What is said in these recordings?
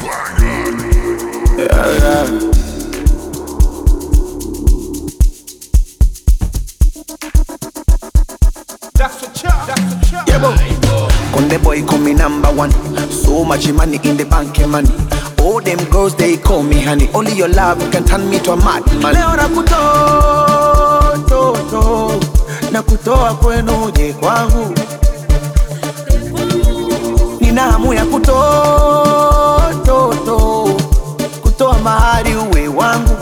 Yeah, boy. Conde boy call me number one. So much money in the bank, money. All them girls they call me honey. Only your love can turn me to a madman. Leo nakutoa, nakutoa kwenu je kwangu. Nina hamu ya kutoa, kutoa mahari uwe wangu.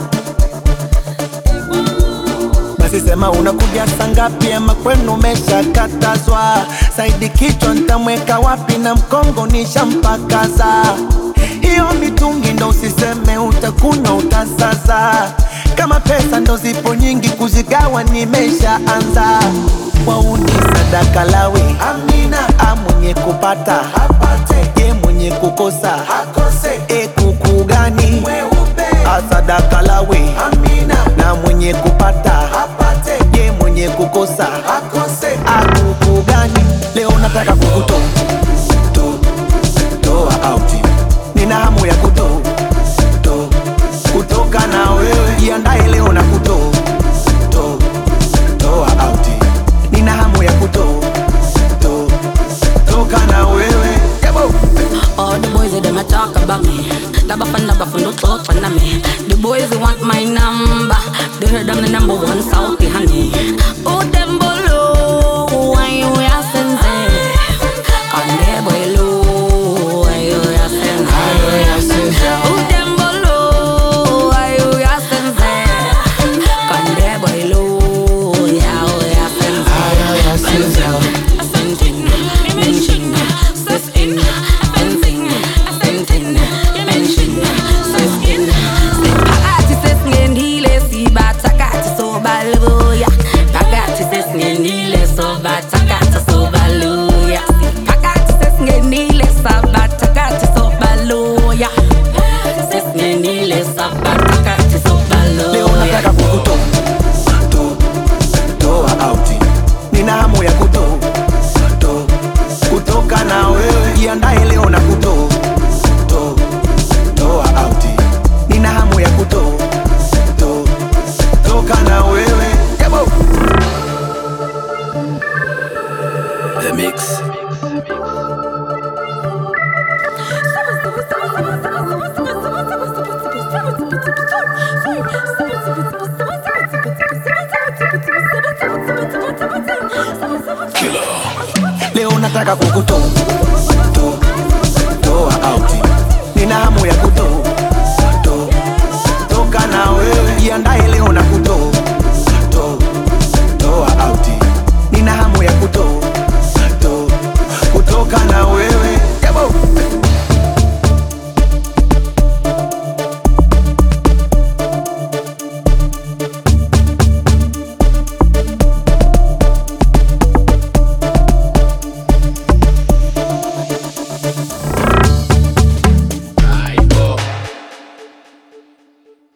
Basi sema unakuja saa ngapi ama kwenu umeshakatazwa. Saidi kichwa nitamweka wapi na mkongo nishampakaza. Hiyo mitungi ndo usiseme utakunywa utasaza. Kama pesa ndo zipo nyingi kuzigawa nimeshaanza. Wauni sadaka lawe amina. Mwenye kupata apate, ye mwenye kukosa akose. Kuku gani sadaka lawe amina. Na mwenye kupata apate, ye mwenye kukosa akose. Kuku gani? Leo nataka kukutoa toa out. Nina hamu ya kutoka na wewe. Jiandae leo na toa out. Nina hamu ya toka na wewe. All the boys they them talk about me. Dabba fun don't talk for me. The boys they want my number. They heard I'm the number one Southie honey. Oh them below, why you asking them? On them below, why you asking them? Oh them below, why you asking them? On them below, yeah, you asking them? Leo nataka kukutoa out. Nina hamu ya kutoka na wewe. Jiandae leo na toa out. Nina hamu ya toka na wewe. The Mix. Leo nataka kukutoa out. Nina hamu ya kutoka na wewe. Jiandae leo na